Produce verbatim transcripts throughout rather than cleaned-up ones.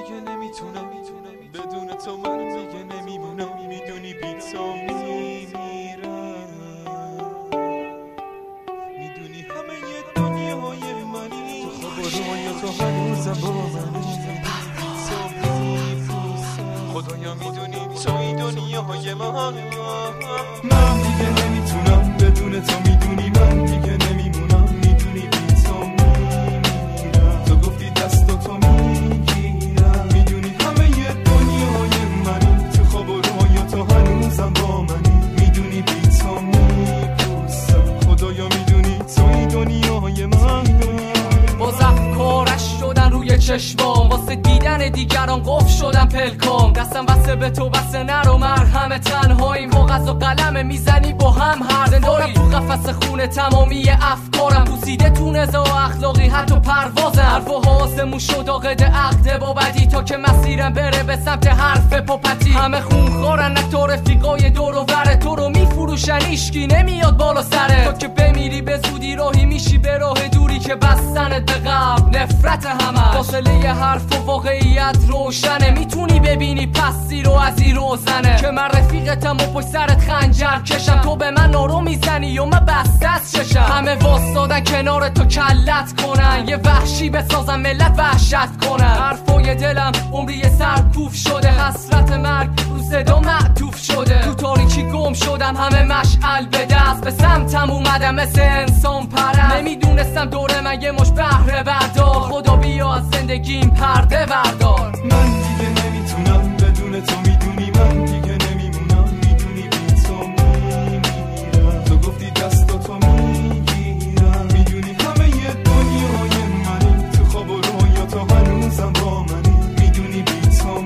دیگه نمیتونم بدون تو من دیگه نمیمونم میدونی بی تو میمیرم میدونی همه یه دنیای منی تو خواب و رویا تو هنوزم با منی خدایا میدونی توی دنیای من من دیگه نمیتونم بدون تو میدونی من دیگه نمیمونم میدونی بی تو میمیرم تو گفتی دست تو میگیرم میدونی همه یه دنیای منی تو خواب و رویا تو هنوزم با منی میدونی بی تو میپوسم خدایا میدونی توی دنیای من باز افکارش شدن روی چشمام واسه دیدن دیگران قفل شدن پلکام دستم بسته به تو بسته نرو مرهم تنهاییم کاغذ و قلم میزنی با هم هر زنداری تو قفس خونه تمامی افکارم بوسیده تو نزا اخلاقی حتی پروازم حرف و آسمون شد عقد عقد با بدی تا که مسیرم بره به سمت حرف پاپتی همه خونخوارن نه تو رفیقای دور و بر تو رو میفروشن ایشکی نمیاد بالا سره تا که بمیری به زودی راهی میشی به راه دوری که بستنت به قبل نفرت همه فاصله ی حرف و واقعیت روشنه میتونی ببینی پسی رو از این روزنه که من رفیقتم و پشت سرت خنجر کشم تو به من نارو میزنی و من بسته از ششم همه واسادن کنار تو کلت کنن یه وحشی بسازن ملت وحشت کنن حرفای دلم عمری سرکوف شده حسرت مرگ رو صدا معطوف شده تو تاریکی گم شدم همه مشعل به دست به سمتم اومدم مثل انسان پرست نمیدونستم دور من یه مش بهره بردار خدا بیا از زندگیم پرده بردار من دیگه نمیتونم بدون تو میدونی من دیگه نمیمونم میدونی بی تو میمیرم تو گفتی دست تو میگیرم میدونی همه یه دنیای منی تو خواب و رویا تو هنوزم با منی میدونی بی تو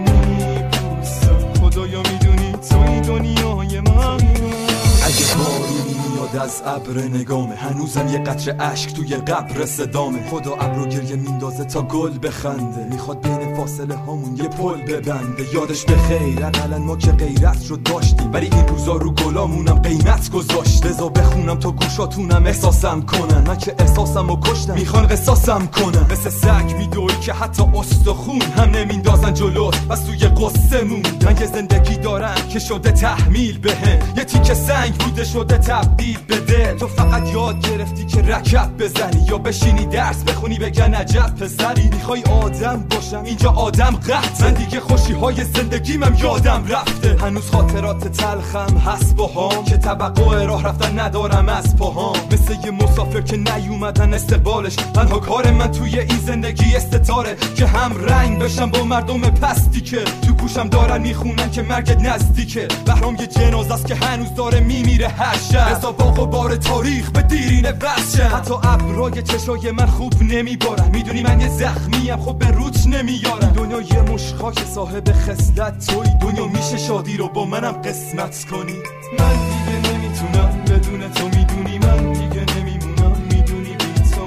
میپوسم خدایا میدونی توی دنیای من اگه بارونی میاد از ابر نگامه هنوزم یه قطره اشک توی قبر صدامه خدا ابرو گریه میندازه تا گل بخنده میخواد بین فاصله هامون یه پل ببنده یادش به خیر اقلن ما که غیرت رو داشتیم ولی این روزا رو گلامونم قیمت گذاشت لذا بخونم تا گوشاتونم احساسم کنن من که احساسم رو کشتم میخوان قصاصم کنن مثل سگ میدوی که حتی استخون هم نمیندازن جلوت بس توی قصه موندن یه زندگی دارن که شده تحمیل بهم یه تیکه سنگ بوده شده تبدیل به دل تو فقط یاد گرفتی که رکب بزنی یا بشینی درس بخونی بگن عجب پسری میخوای آدم باشم اینجا آدم قحطه من دیگه خوشی های زندگیمم یادم رفته هنوز خاطرات تلخم هست باهام که توقع راه رفتن ندارم از پاهام مثل یه مسافر که نیومدن استقبالش تنها کار من توی این زندگی استتاره که هم رنگ بشم با مردم پستی که تو گوشم دارن میخونن که مرگت نزدیکه بهرام یه جنازه است که هنوز داره میمیره هر شب حساب و بار تاریخ به دیرینه وحشم حتی ابرای چشای من خوب نمیبارن میدونی من یه زخمیم خب به روت نمیارم دنیا یه مش خاک صاحب خصلت توی دنیا میشه شادی رو با منم قسمت کنی من دیگه نمیتونم بدون تو میدونی من دیگه نمیمونم میدونی بی تو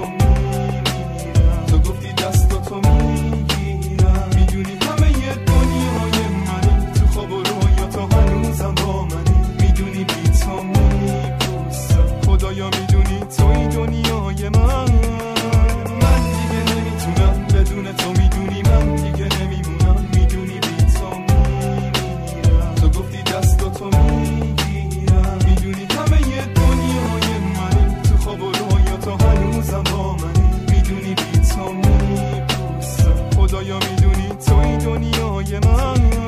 میمیرم تو گفتی دست تو میگیرم میدونی همه یه دنیای منی تو خواب و رویا تو هنوزم با منی میدونی بی تو میپوسم خدایا میدونی توی دنیای من من دیگه نمیتونم بدون تو میدونی من دیگه نمیمونم میدونی بی تو میمیرم تو گفتی دست تو میگیرم میدونی همه یه دنیای منی تو خواب و رویا تو هنوزم با منی میدونی بی تو میپوسم خدایا میدونی توی دنیای من